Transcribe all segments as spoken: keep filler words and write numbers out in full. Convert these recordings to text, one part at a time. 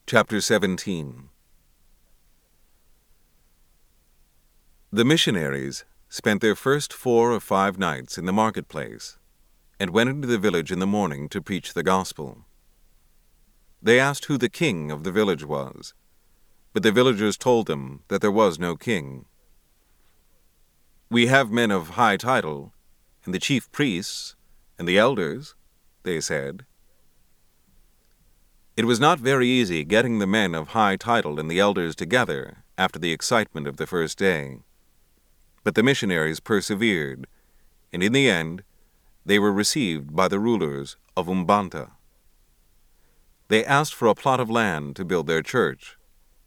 Chapter seventeen. The missionaries spent their first four or five nights in the marketplace and went into the village in the morning to preach the gospel. They asked who the king of the village was, but the villagers told them that there was no king. "We have men of high title, and the chief priests, and the elders," they said. It was not very easy getting the men of high title and the elders together after the excitement of the first day. But the missionaries persevered, and in the end, they were received by the rulers of Umbanda. They asked for a plot of land to build their church.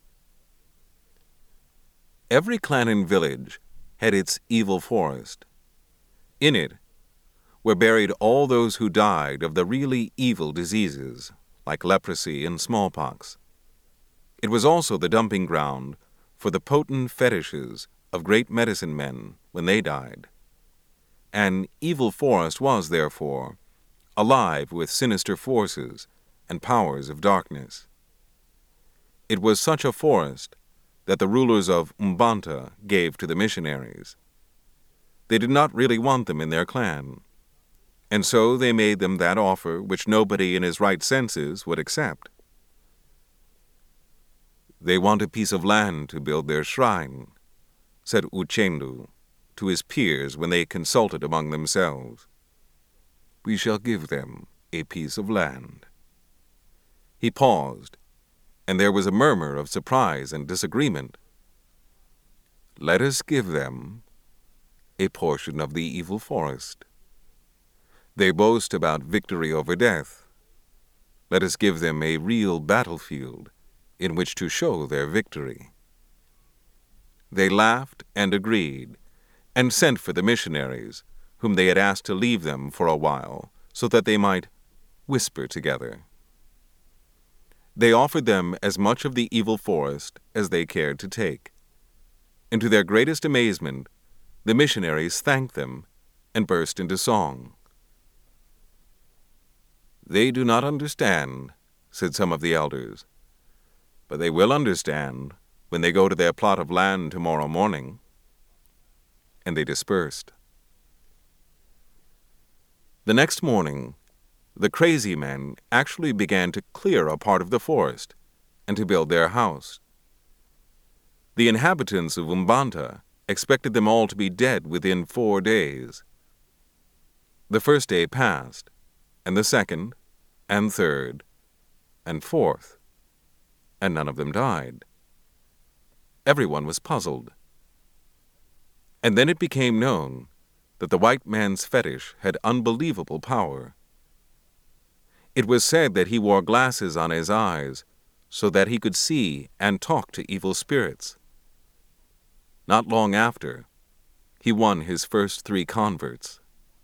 Every clan and village had its evil forest. In it were buried all those who died of the really evil diseases, like leprosy and smallpox. It was also the dumping ground for the potent fetishes of great medicine men when they died. An evil forest was, therefore, alive with sinister forces and powers of darkness. It was such a forest that the rulers of Umbanda gave to the missionaries. They did not really want them in their clan, and so they made them that offer which nobody in his right senses would accept. "They want a piece of land to build their shrine," said Uchendu to his peers when they consulted among themselves. "We shall give them a piece of land." He paused, and there was a murmur of surprise and disagreement. "Let us give them a portion of the evil forest. They boast about victory over death. Let us give them a real battlefield in which to show their victory." They laughed and agreed, and sent for the missionaries, whom they had asked to leave them for a while, so that they might whisper together. They offered them as much of the evil forest as they cared to take, and to their greatest amazement, the missionaries thanked them and burst into song. "They do not understand," said some of the elders, "but they will understand when they go to their plot of land tomorrow morning." And they dispersed. The next morning, the crazy men actually began to clear a part of the forest and to build their house. The inhabitants of Umbanda expected them all to be dead within four days. The first day passed, and the second, and third, and fourth, and none of them died. Everyone was puzzled. And then it became known that the white man's fetish had unbelievable power. It was said that he wore glasses on his eyes so that he could see and talk to evil spirits. Not long after, he won his first three converts.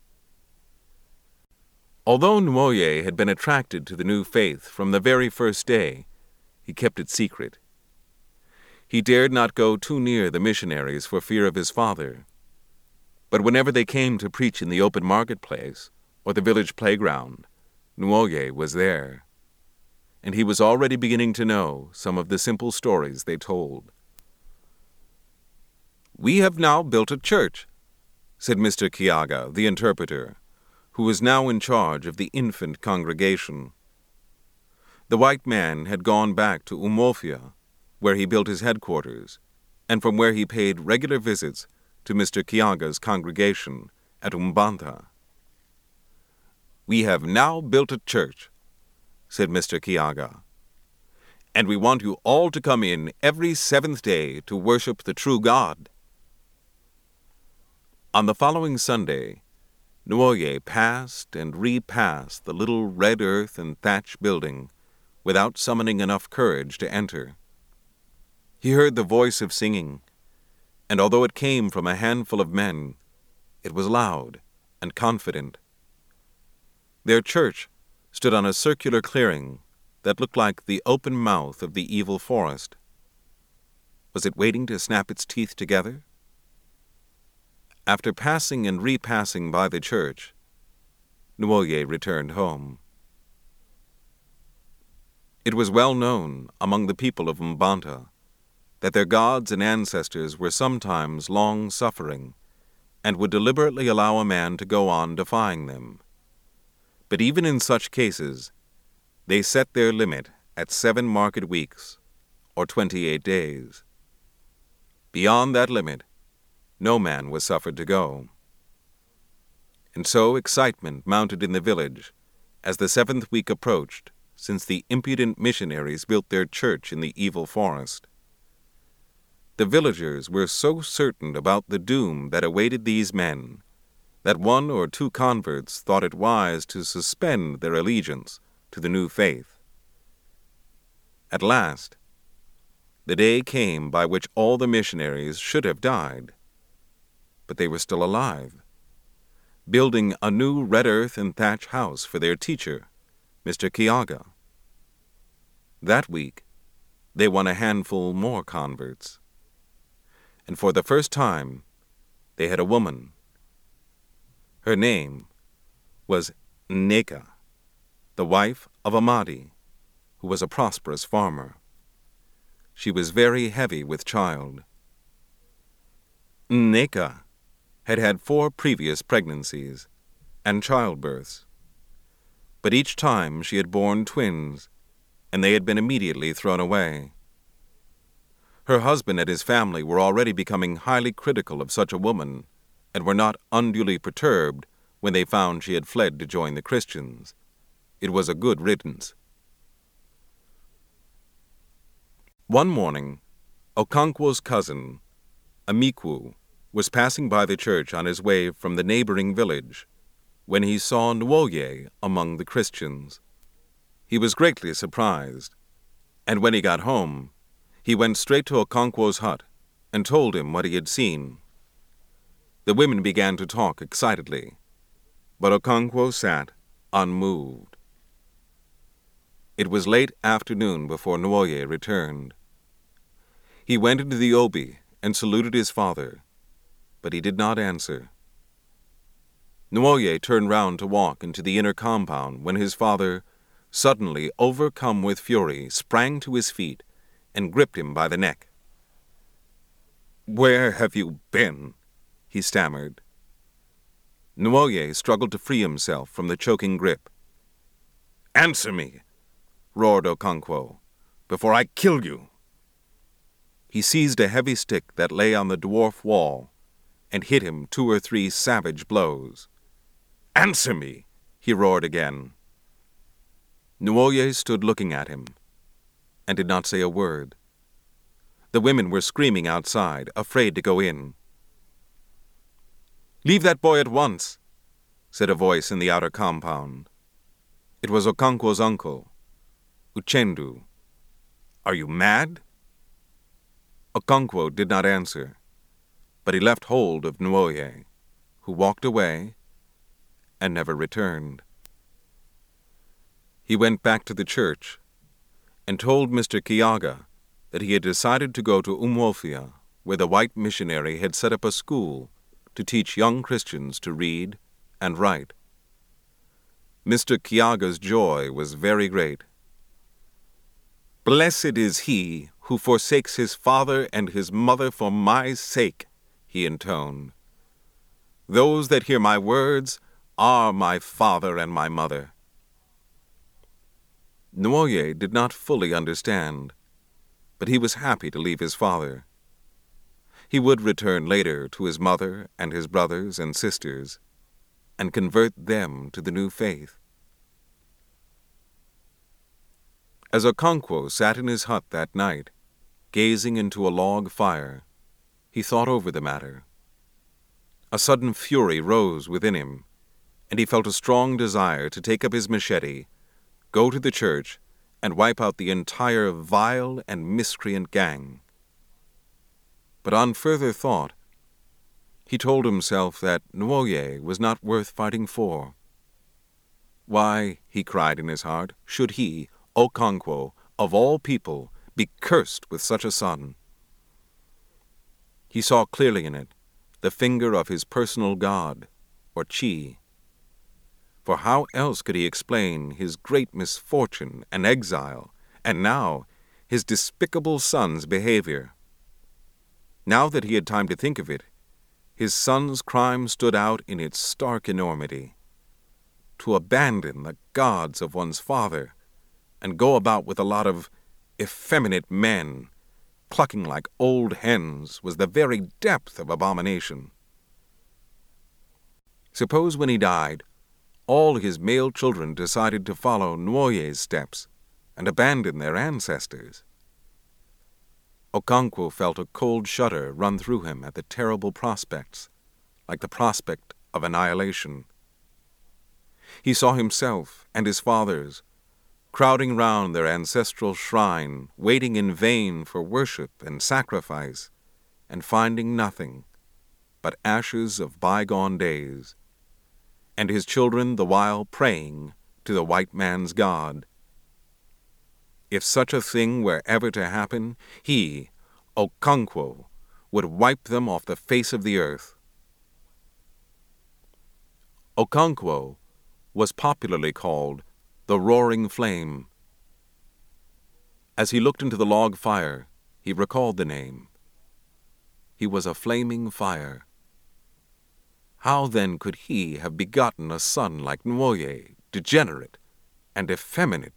Although Nwoye had been attracted to the new faith from the very first day, he kept it secret. He dared not go too near the missionaries for fear of his father. But whenever they came to preach in the open marketplace or the village playground, Nwoye was there, and he was already beginning to know some of the simple stories they told. "We have now built a church," said Mister Kiaga, the interpreter, who was now in charge of the infant congregation. The white man had gone back to Umuofia, where he built his headquarters, and from where he paid regular visits to Mister Kiaga's congregation at Umbanda. "We have now built a church," said Mister Kiaga, "and we want you all to come in every seventh day to worship the true God." On the following Sunday, Nwoye passed and repassed the little red earth and thatch building without summoning enough courage to enter. He heard the voice of singing, and although it came from a handful of men, it was loud and confident. Their church stood on a circular clearing that looked like the open mouth of the evil forest. Was it waiting to snap its teeth together? After passing and repassing by the church, Nwoye returned home. It was well known among the people of Mbanta that their gods and ancestors were sometimes long-suffering and would deliberately allow a man to go on defying them. But even in such cases, they set their limit at seven market weeks, or twenty-eight days. Beyond that limit, no man was suffered to go. And so excitement mounted in the village as the seventh week approached, since the impudent missionaries built their church in the evil forest. The villagers were so certain about the doom that awaited these men that one or two converts thought it wise to suspend their allegiance to the new faith. At last, the day came by which all the missionaries should have died, but they were still alive, building a new red earth and thatch house for their teacher, Mister Kiaga. That week, they won a handful more converts, and for the first time, they had a woman. Her name was Nneka, the wife of Amadi, who was a prosperous farmer. She was very heavy with child. Nneka had had four previous pregnancies and childbirths, but each time she had borne twins, and they had been immediately thrown away. Her husband and his family were already becoming highly critical of such a woman, and were not unduly perturbed when they found she had fled to join the Christians. It was a good riddance. One morning, Okonkwo's cousin, Amikwu, was passing by the church on his way from the neighboring village when he saw Nwoye among the Christians. He was greatly surprised, and when he got home, he went straight to Okonkwo's hut and told him what he had seen. The women began to talk excitedly, but Okonkwo sat unmoved. It was late afternoon before Nwoye returned. He went into the obi and saluted his father, but he did not answer. Nwoye turned round to walk into the inner compound when his father, suddenly overcome with fury, sprang to his feet and gripped him by the neck. "Where have you been?" he stammered. Nwoye struggled to free himself from the choking grip. "Answer me," roared Okonkwo, "before I kill you." He seized a heavy stick that lay on the dwarf wall and hit him two or three savage blows. "Answer me," he roared again. Nwoye stood looking at him and did not say a word. The women were screaming outside, afraid to go in. "Leave that boy at once," said a voice in the outer compound. It was Okonkwo's uncle, Uchendu. "Are you mad?" Okonkwo did not answer, but he left hold of Nwoye, who walked away and never returned. He went back to the church and told Mister Kiaga that he had decided to go to Umuofia, where the white missionary had set up a school to teach young Christians to read and write. Mister Kiaga's joy was very great. "Blessed is he who forsakes his father and his mother for my sake," he intoned. "Those that hear my words are my father and my mother." Nwoye did not fully understand, but he was happy to leave his father. He would return later to his mother and his brothers and sisters and convert them to the new faith. As Okonkwo sat in his hut that night, gazing into a log fire, he thought over the matter. A sudden fury rose within him, and he felt a strong desire to take up his machete, go to the church, and wipe out the entire vile and miscreant gang. But on further thought, he told himself that Nwoye was not worth fighting for. Why, he cried in his heart, should he, Okonkwo, of all people, be cursed with such a son? He saw clearly in it the finger of his personal god, or Chi. For how else could he explain his great misfortune and exile and now his despicable son's behavior. Now that he had time to think of it, his son's crime stood out in its stark enormity. To abandon the gods of one's father and go about with a lot of effeminate men, clucking like old hens, was the very depth of abomination. Suppose when he died, all his male children decided to follow Nwoye's steps and abandon their ancestors. Okonkwo felt a cold shudder run through him at the terrible prospects, like the prospect of annihilation. He saw himself and his fathers crowding round their ancestral shrine, waiting in vain for worship and sacrifice, and finding nothing but ashes of bygone days, and his children the while praying to the white man's God. If such a thing were ever to happen, he, Okonkwo, would wipe them off the face of the earth. Okonkwo was popularly called the Roaring Flame. As he looked into the log fire, he recalled the name. He was a flaming fire. How then could he have begotten a son like Nwoye, degenerate and effeminate?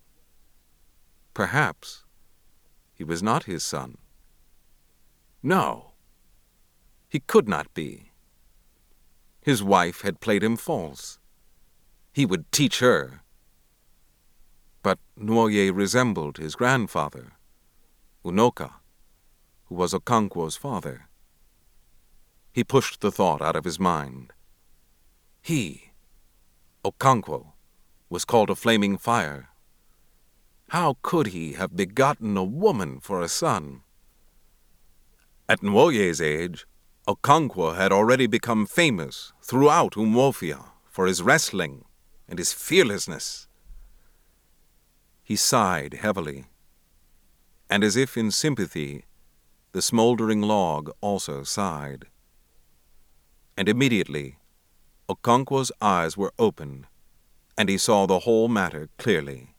Perhaps he was not his son. No, he could not be. His wife had played him false. He would teach her. But Nwoye resembled his grandfather, Unoka, who was Okonkwo's father. He pushed the thought out of his mind. He, Okonkwo, was called a flaming fire. How could he have begotten a woman for a son? At Nwoye's age, Okonkwo had already become famous throughout Umuofia for his wrestling and his fearlessness. He sighed heavily, and as if in sympathy, the smoldering log also sighed. And immediately, Okonkwo's eyes were opened, and he saw the whole matter clearly.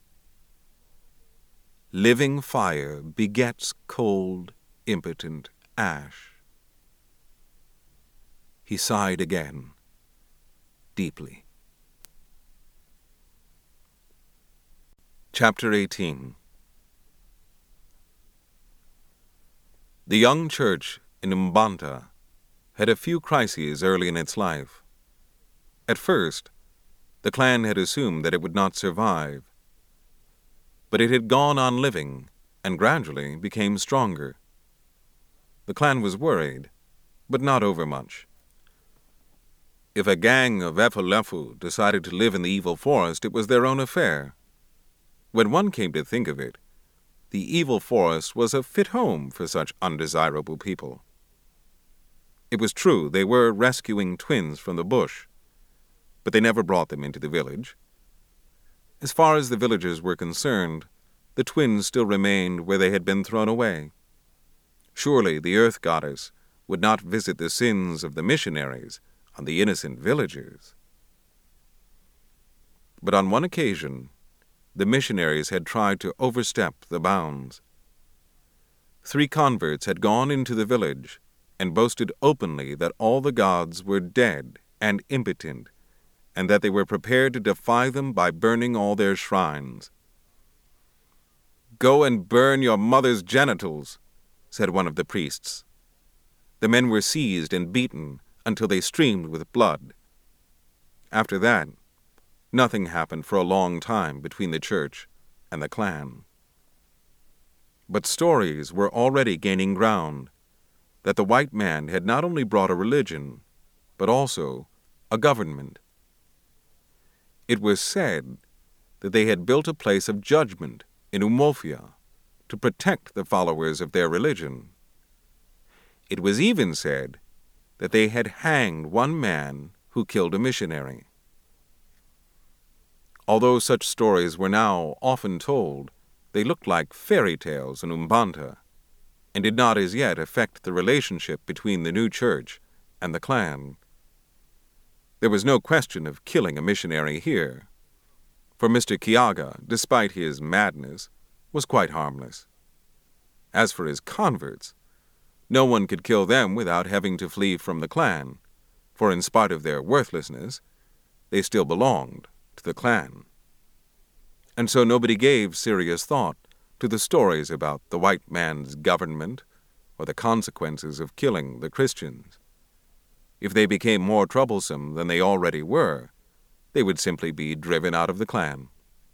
Living fire begets cold, impotent ash. He sighed again, deeply. Chapter eighteen. The young church in Mbanta had a few crises early in its life. At first, the clan had assumed that it would not survive. But it had gone on living and gradually became stronger. The clan was worried, but not overmuch. If a gang of Efulefu decided to live in the evil forest, it was their own affair. When one came to think of it, the evil forest was a fit home for such undesirable people. It was true they were rescuing twins from the bush, but they never brought them into the village. As far as the villagers were concerned, the twins still remained where they had been thrown away. Surely the earth goddess would not visit the sins of the missionaries on the innocent villagers. But on one occasion, the missionaries had tried to overstep the bounds. Three converts had gone into the village and boasted openly that all the gods were dead and impotent, and that they were prepared to defy them by burning all their shrines. "Go and burn your mother's genitals," said one of the priests. The men were seized and beaten until they streamed with blood. After that, nothing happened for a long time between the church and the clan. But stories were already gaining ground that the white man had not only brought a religion, but also a government. It was said that they had built a place of judgment in Umuofia to protect the followers of their religion. It was even said that they had hanged one man who killed a missionary. Although such stories were now often told, they looked like fairy tales in Mbanta, and did not as yet affect the relationship between the new church and the clan. There was no question of killing a missionary here, for Mister Kiaga, despite his madness, was quite harmless. As for his converts, no one could kill them without having to flee from the clan, for in spite of their worthlessness, they still belonged to the clan. And so nobody gave serious thought to the stories about the white man's government or the consequences of killing the Christians. If they became more troublesome than they already were, they would simply be driven out of the clan.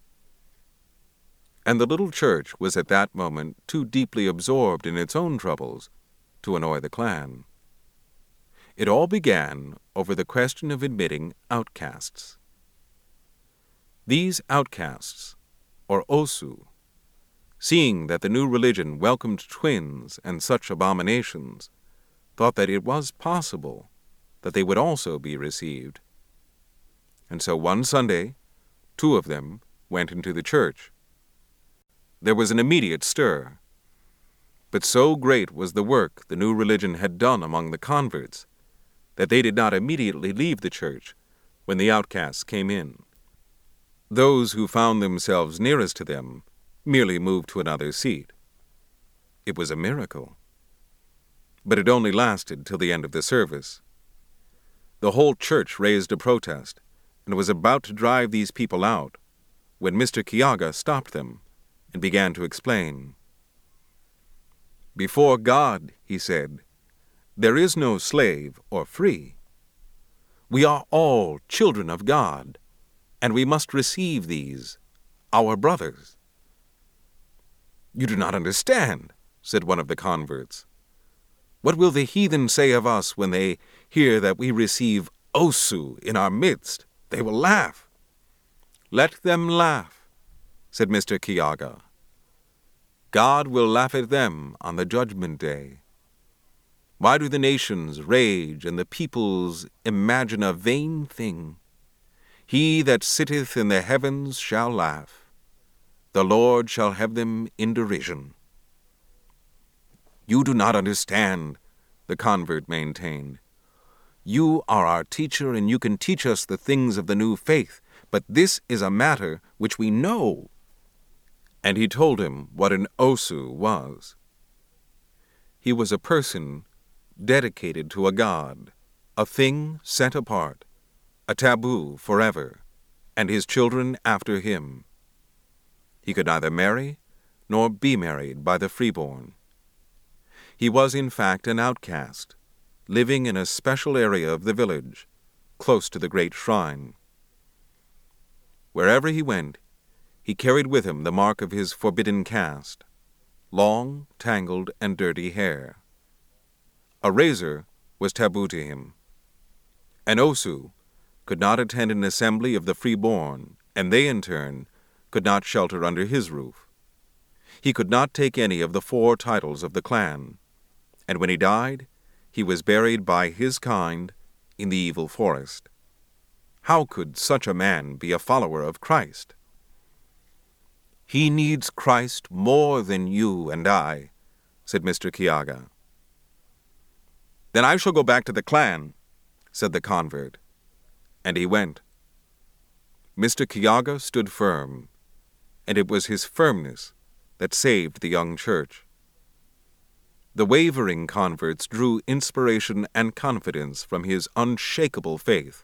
And the little church was at that moment too deeply absorbed in its own troubles to annoy the clan. It all began over the question of admitting outcasts. These outcasts, or Osu, seeing that the new religion welcomed twins and such abominations, thought that it was possible that they would also be received. And so one Sunday, two of them went into the church. There was an immediate stir, but so great was the work the new religion had done among the converts that they did not immediately leave the church when the outcasts came in. Those who found themselves nearest to them merely moved to another seat. It was a miracle. But it only lasted till the end of the service. The whole church raised a protest and was about to drive these people out when Mister Kiyaga stopped them and began to explain. "Before God," he said, "there is no slave or free. We are all children of God, and we must receive these, our brothers." "You do not understand," said one of the converts. "What will the heathen say of us when they hear that we receive Osu in our midst? They will laugh." "Let them laugh," said Mister Kiyaga. "God will laugh at them on the judgment day. Why do the nations rage and the peoples imagine a vain thing? He that sitteth in the heavens shall laugh. The Lord shall have them in derision." "You do not understand," the convert maintained. "You are our teacher, and you can teach us the things of the new faith, but this is a matter which we know." And he told him what an Osu was. He was a person dedicated to a god, a thing set apart, a taboo forever, and his children after him. He could neither marry nor be married by the freeborn. He was in fact an outcast, living in a special area of the village, close to the great shrine. Wherever he went, he carried with him the mark of his forbidden caste, long, tangled, and dirty hair. A razor was taboo to him. An Osu could not attend an assembly of the freeborn, and they, in turn, could not shelter under his roof. He could not take any of the four titles of the clan, and when he died, he was buried by his kind in the evil forest. How could such a man be a follower of Christ? "He needs Christ more than you and I," said Mister Kiyaga. "Then I shall go back to the clan," said the convert, and he went. Mister Kiyaga stood firm, and it was his firmness that saved the young church. The wavering converts drew inspiration and confidence from his unshakable faith.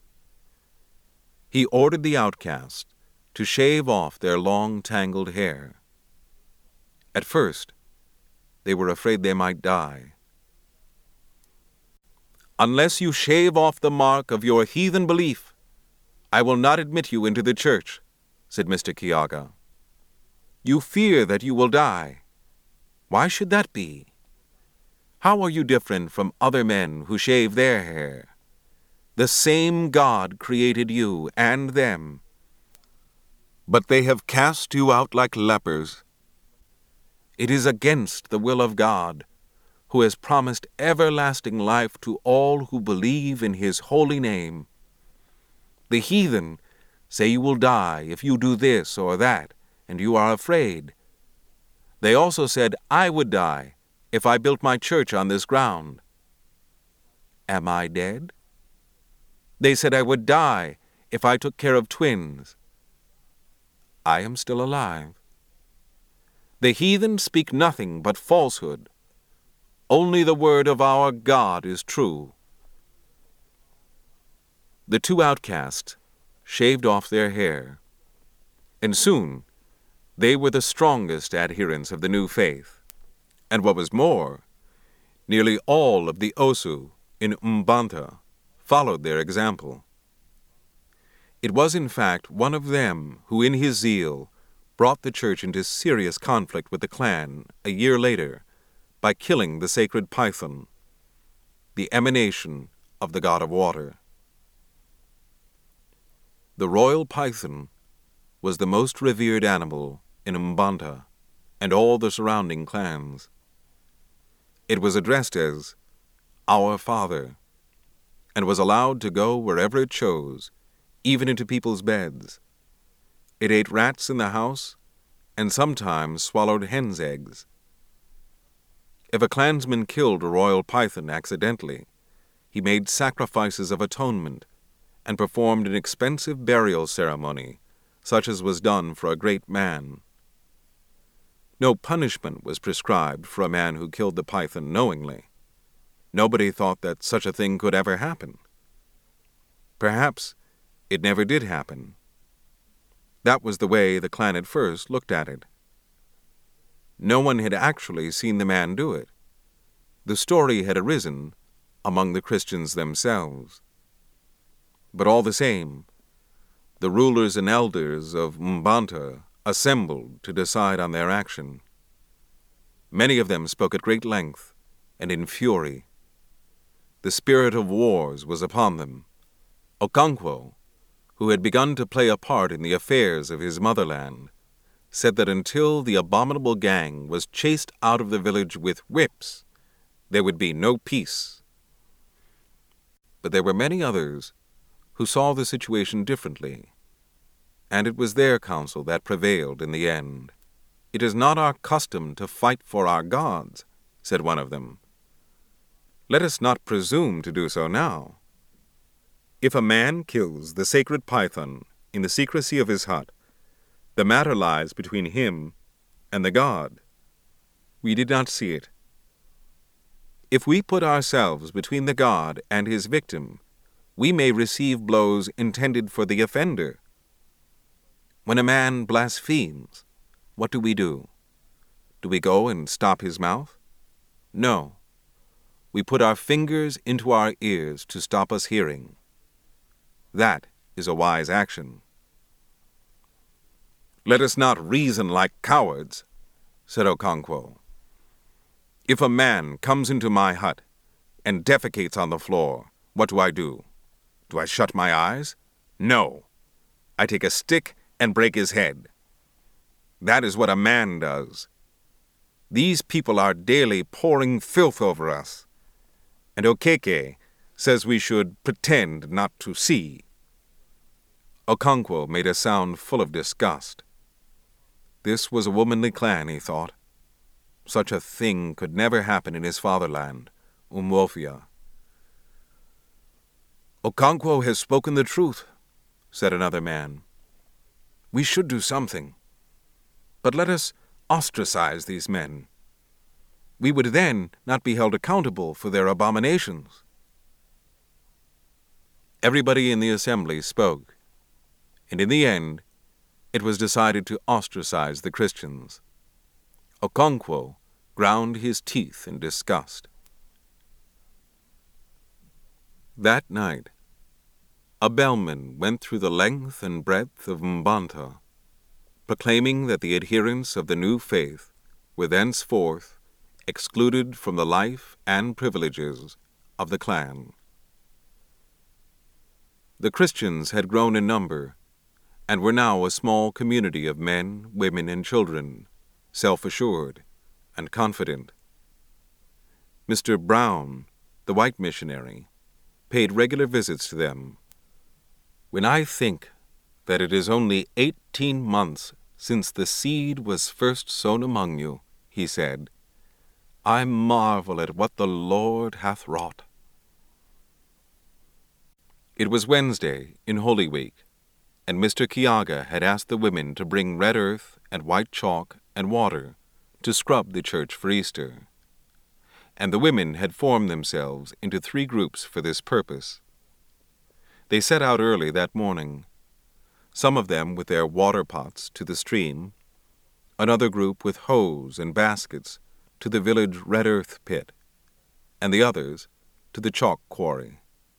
He ordered the outcasts to shave off their long, tangled hair. At first, they were afraid they might die. "Unless you shave off the mark of your heathen belief, I will not admit you into the church," said Mister Kiyaga. "You fear that you will die. Why should that be? How are you different from other men who shave their hair? The same God created you and them. But they have cast you out like lepers. It is against the will of God, who has promised everlasting life to all who believe in his holy name. The heathen say you will die if you do this or that, and you are afraid. They also said I would die if I built my church on this ground. Am I dead? They said I would die if I took care of twins. I am still alive. The heathen speak nothing but falsehood. Only the word of our God is true. The two outcasts shaved off their hair, and soon they were the strongest adherents of the new faith. And what was more, nearly all of the Osu in Mbanta followed their example. It was in fact one of them who in his zeal brought the church into serious conflict with the clan a year later by killing the sacred python, the emanation of the god of water. The royal python was the most revered animal in Mbanta and all the surrounding clans. It was addressed as Our Father, and was allowed to go wherever it chose, even into people's beds. It ate rats in the house, and sometimes swallowed hens' eggs. If a clansman killed a royal python accidentally, he made sacrifices of atonement and performed an expensive burial ceremony, such as was done for a great man. No punishment was prescribed for a man who killed the python knowingly. Nobody thought that such a thing could ever happen. Perhaps it never did happen. That was the way the clan at first looked at it. No one had actually seen the man do it. The story had arisen among the Christians themselves. But all the same, the rulers and elders of Mbanta assembled to decide on their action. Many of them spoke at great length and in fury. The spirit of wars was upon them. Okonkwo, who had begun to play a part in the affairs of his motherland, said that until the abominable gang was chased out of the village with whips, there would be no peace. But there were many others who saw the situation differently, and it was their counsel that prevailed in the end. "It is not our custom to fight for our gods," said one of them. "Let us not presume to do so now. If a man kills the sacred python in the secrecy of his hut, the matter lies between him and the god. We did not see it. If we put ourselves between the god and his victim, we may receive blows intended for the offender. When a man blasphemes, what do we do? Do we go and stop his mouth? No. We put our fingers into our ears to stop us hearing. That is a wise action." "Let us not reason like cowards," said Okonkwo. "If a man comes into my hut and defecates on the floor, what do I do? Do I shut my eyes? No. I take a stick and break his head. That is what a man does. These people are daily pouring filth over us, and Okeke says we should pretend not to see." Okonkwo made a sound full of disgust. This was a womanly clan, he thought. Such a thing could never happen in his fatherland, Umwofia. "Okonkwo has spoken the truth," said another man. "We should do something. But let us ostracize these men. We would then not be held accountable for their abominations." Everybody in the assembly spoke, and in the end, it was decided to ostracize the Christians. Okonkwo ground his teeth in disgust. That night, a bellman went through the length and breadth of Mbanta, proclaiming that the adherents of the new faith were thenceforth excluded from the life and privileges of the clan. The Christians had grown in number, and were now a small community of men, women, and children, self-assured and confident. Mister Brown, the white missionary, paid regular visits to them. "When I think that it is only eighteen months since the seed was first sown among you," he said, "I marvel at what the Lord hath wrought." It was Wednesday in Holy Week, and Mister Kiaga had asked the women to bring red earth and white chalk and water to scrub the church for Easter, and the women had formed themselves into three groups for this purpose. They set out early that morning, some of them with their water pots to the stream, another group with hoes and baskets to the village red earth pit, and the others to the chalk quarry.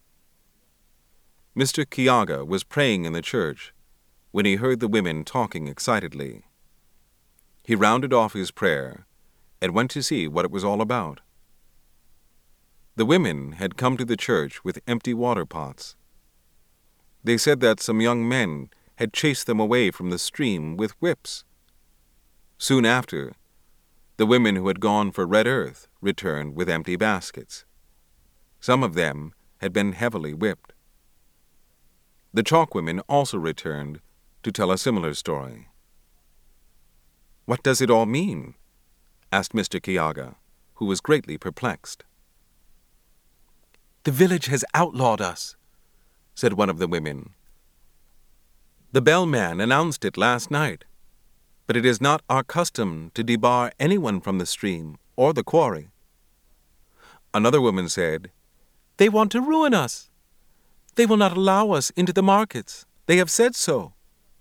Mister Kiaga was praying in the church when he heard the women talking excitedly. He rounded off his prayer and went to see what it was all about. The women had come to the church with empty water pots. They said that some young men had chased them away from the stream with whips. Soon after, the women who had gone for red earth returned with empty baskets. Some of them had been heavily whipped. The chalk women also returned to tell a similar story. "What does it all mean?" asked Mister Kiaga, who was greatly perplexed. "The village has outlawed us," said one of the women. "The bellman announced it last night, but it is not our custom to debar anyone from the stream or the quarry." Another woman said, "They want to ruin us. They will not allow us into the markets. They have said so."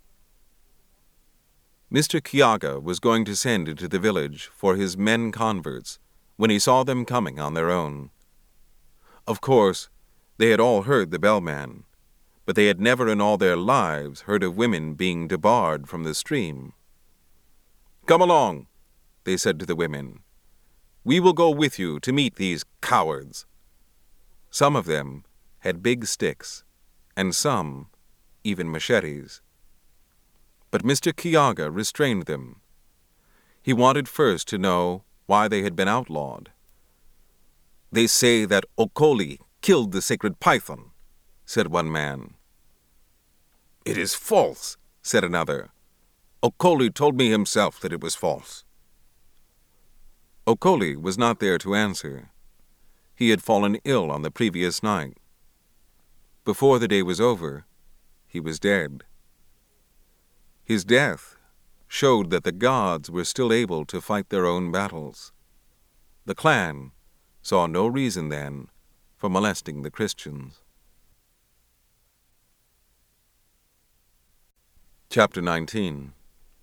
Mister Kiaga was going to send into the village for his men converts when he saw them coming on their own. Of course, they had all heard the bellman, but they had never in all their lives heard of women being debarred from the stream. "Come along," they said to the women. "We will go with you to meet these cowards." Some of them had big sticks, and some even machetes. But Mister Kiaga restrained them. He wanted first to know why they had been outlawed. "They say that Okoli killed the sacred python," said one man. "It is false," said another. "Okoli told me himself that it was false." Okoli was not there to answer. He had fallen ill on the previous night. Before the day was over, he was dead. His death showed that the gods were still able to fight their own battles. The clan saw no reason then for molesting the Christians. Chapter nineteen.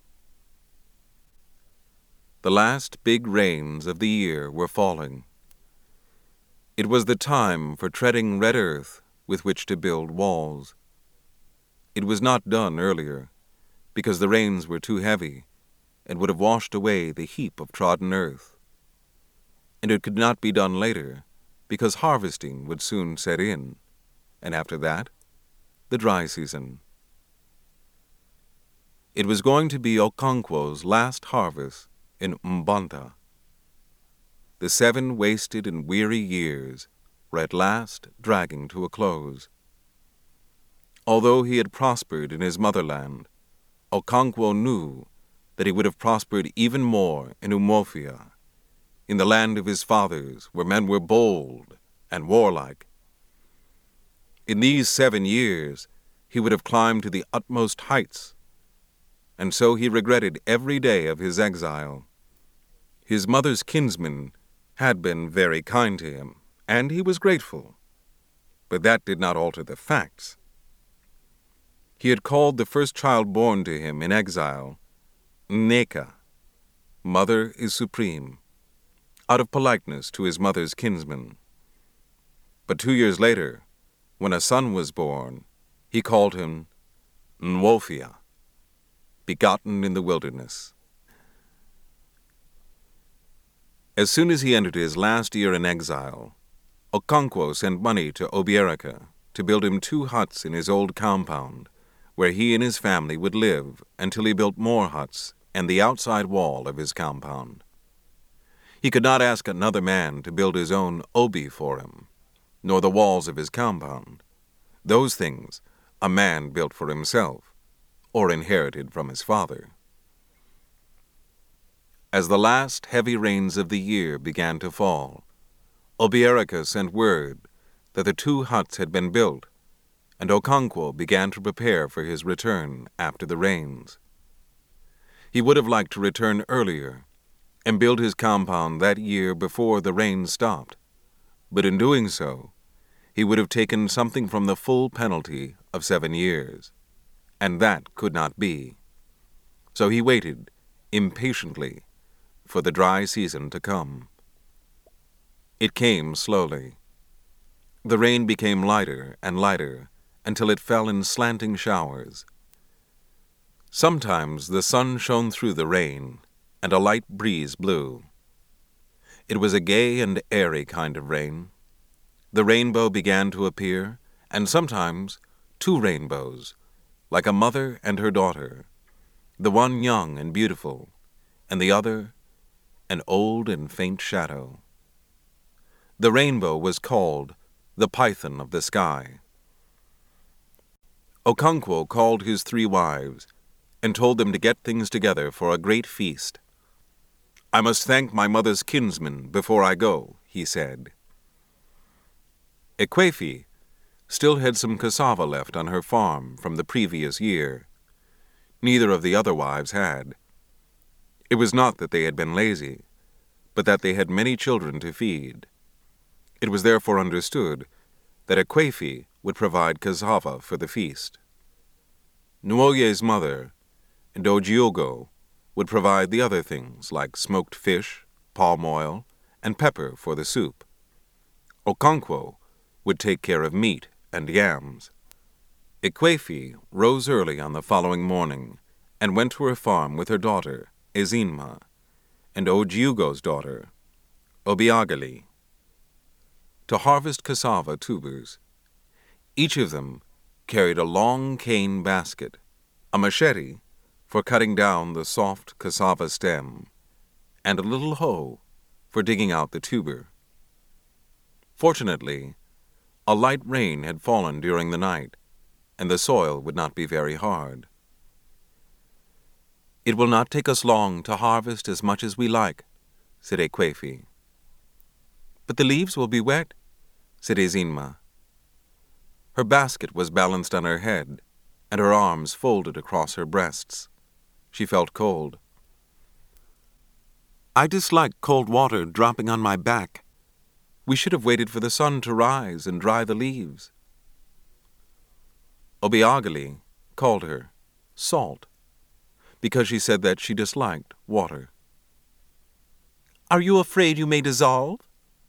The last big rains of the year were falling. It was the time for treading red earth with which to build walls. It was not done earlier, because the rains were too heavy and would have washed away the heap of trodden earth. And it could not be done later, because harvesting would soon set in, and after that, the dry season. It was going to be Okonkwo's last harvest in Mbanta. The seven wasted and weary years were at last dragging to a close. Although he had prospered in his motherland, Okonkwo knew that he would have prospered even more in Umuofia, in the land of his fathers, where men were bold and warlike. In these seven years, he would have climbed to the utmost heights, and so he regretted every day of his exile. His mother's kinsmen had been very kind to him, and he was grateful, but that did not alter the facts. He had called the first child born to him in exile Nneka, Mother is Supreme, out of politeness to his mother's kinsmen. But two years later, when a son was born, he called him Nwofia, begotten in the wilderness. As soon as he entered his last year in exile, Okonkwo sent money to Obierika to build him two huts in his old compound, where he and his family would live until he built more huts and the outside wall of his compound. He could not ask another man to build his own obi for him, nor the walls of his compound. Those things a man built for himself, or inherited from his father. As the last heavy rains of the year began to fall, Obierika sent word that the two huts had been built, and Okonkwo began to prepare for his return after the rains. He would have liked to return earlier, and build his compound that year before the rain stopped, but in doing so, he would have taken something from the full penalty of seven years, and that could not be. So he waited impatiently for the dry season to come. It came slowly. The rain became lighter and lighter until it fell in slanting showers. Sometimes the sun shone through the rain, and a light breeze blew. It was a gay and airy kind of rain. The rainbow began to appear, and sometimes two rainbows, like a mother and her daughter, the one young and beautiful, and the other an old and faint shadow. The rainbow was called the Python of the Sky. Okonkwo called his three wives and told them to get things together for a great feast. "I must thank my mother's kinsmen before I go," he said. Ekwefi still had some cassava left on her farm from the previous year. Neither of the other wives had. It was not that they had been lazy, but that they had many children to feed. It was therefore understood that Ekwefi would provide cassava for the feast. Nuoye's mother and Ojiogo would provide the other things like smoked fish, palm oil, and pepper for the soup. Okonkwo would take care of meat and yams. Ekwefi rose early on the following morning and went to her farm with her daughter, Ezinma, and Ojiogo's daughter, Obiageli, to harvest cassava tubers. Each of them carried a long cane basket, a machete for cutting down the soft cassava stem, and a little hoe for digging out the tuber. Fortunately, a light rain had fallen during the night, and the soil would not be very hard. "It will not take us long to harvest as much as we like," said Ekwefi. "But the leaves will be wet," said Ezinma. Her basket was balanced on her head, and her arms folded across her breasts. She felt cold. "I dislike cold water dropping on my back. We should have waited for the sun to rise and dry the leaves." Obiageli called her Salt, because she said that she disliked water. "Are you afraid you may dissolve?"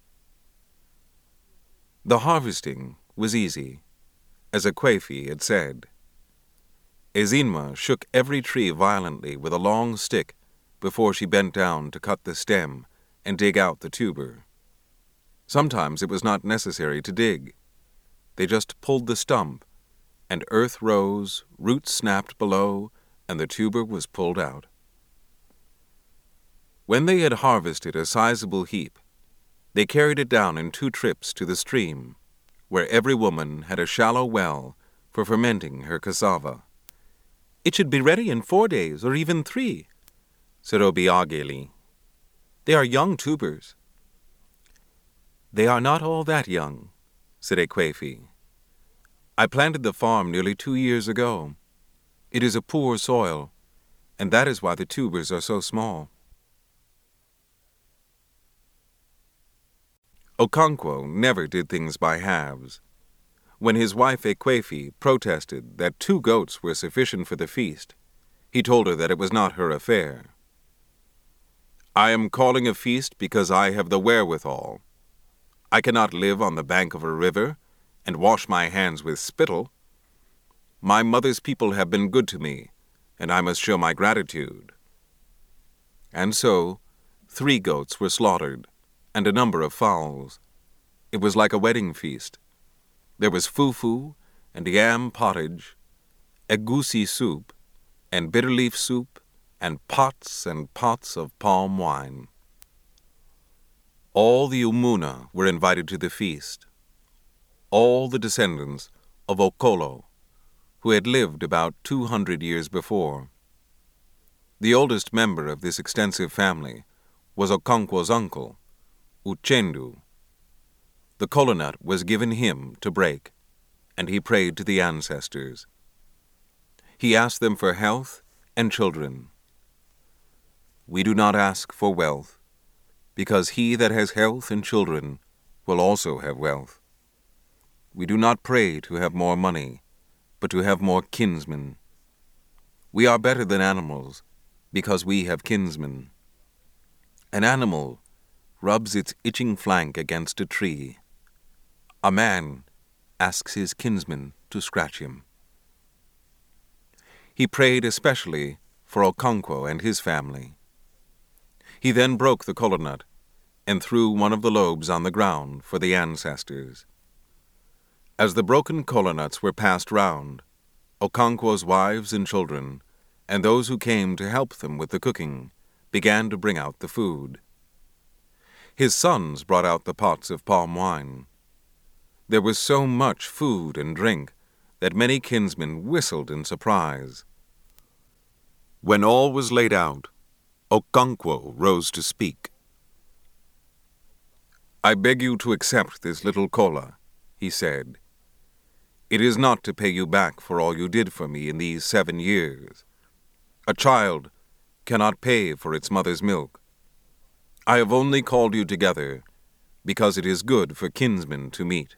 The harvesting was easy, as Ekwefi had said. Ezinma shook every tree violently with a long stick before she bent down to cut the stem and dig out the tuber. Sometimes it was not necessary to dig. They just pulled the stump, and earth rose, roots snapped below, and the tuber was pulled out. When they had harvested a sizable heap, they carried it down in two trips to the stream, where every woman had a shallow well for fermenting her cassava. "It should be ready in four days, or even three," said Obiageli. "They are young tubers." "They are not all that young," said Ekwefi. "I planted the farm nearly two years ago. It is a poor soil, and that is why the tubers are so small." Okonkwo never did things by halves. When his wife Ekwefi protested that two goats were sufficient for the feast, he told her that it was not her affair. "I am calling a feast because I have the wherewithal. I cannot live on the bank of a river and wash my hands with spittle. My mother's people have been good to me, and I must show my gratitude." And so, three goats were slaughtered, and a number of fowls. It was like a wedding feast. There was fufu and yam pottage, egusi soup, and bitterleaf soup, and pots and pots of palm wine. All the Umuna were invited to the feast, all the descendants of Okolo, who had lived about two hundred years before. The oldest member of this extensive family was Okonkwo's uncle, Uchendu. The kola nut was given him to break, and he prayed to the ancestors. He asked them for health and children. We do not ask for wealth, because he that has health and children will also have wealth. We do not pray to have more money, but to have more kinsmen. We are better than animals, because we have kinsmen. An animal rubs its itching flank against a tree. A man asks his kinsman to scratch him. He prayed especially for Okonkwo and his family. He then broke the kola nut and threw one of the lobes on the ground for the ancestors. As the broken kola nuts were passed round, Okonkwo's wives and children, and those who came to help them with the cooking, began to bring out the food. His sons brought out the pots of palm wine. There was so much food and drink that many kinsmen whistled in surprise. When all was laid out, Okonkwo rose to speak. "I beg you to accept this little kola," he said. "It is not to pay you back for all you did for me in these seven years. A child cannot pay for its mother's milk. I have only called you together because it is good for kinsmen to meet."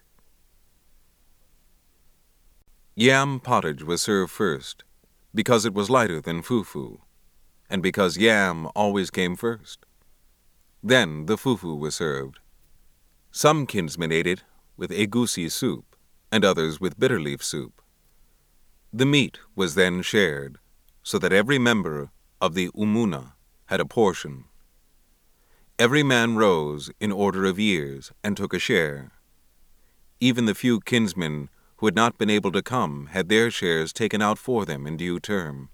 Yam pottage was served first, because it was lighter than fufu, and because yam always came first. Then the fufu was served. Some kinsmen ate it with egusi soup, and others with bitterleaf soup. The meat was then shared, so that every member of the umuna had a portion. Every man rose in order of years and took a share. Even the few kinsmen who had not been able to come had their shares taken out for them in due term.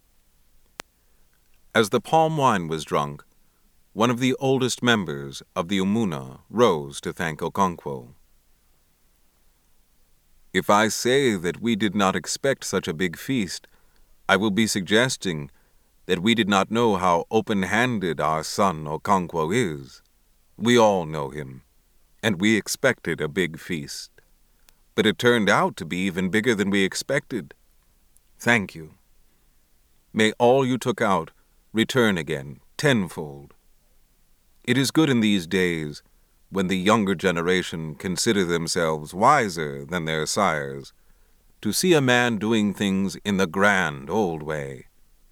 As the palm wine was drunk, one of the oldest members of the umuna rose to thank Okonkwo. "If I say that we did not expect such a big feast, I will be suggesting that we did not know how open-handed our son Okonkwo is. We all know him, and we expected a big feast. But it turned out to be even bigger than we expected. Thank you. May all you took out return again tenfold. It is good in these days, when the younger generation consider themselves wiser than their sires, to see a man doing things in the grand old way.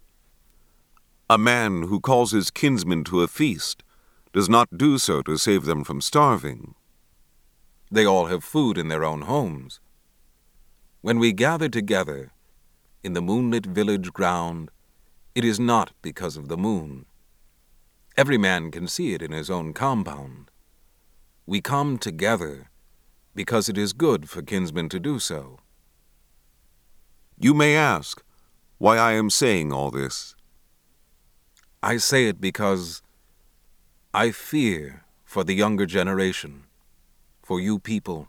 A man who calls his kinsmen to a feast does not do so to save them from starving. They all have food in their own homes. When we gather together in the moonlit village ground, it is not because of the moon. Every man can see it in his own compound. We come together because it is good for kinsmen to do so. You may ask why I am saying all this. I say it because I fear for the younger generation, for you people.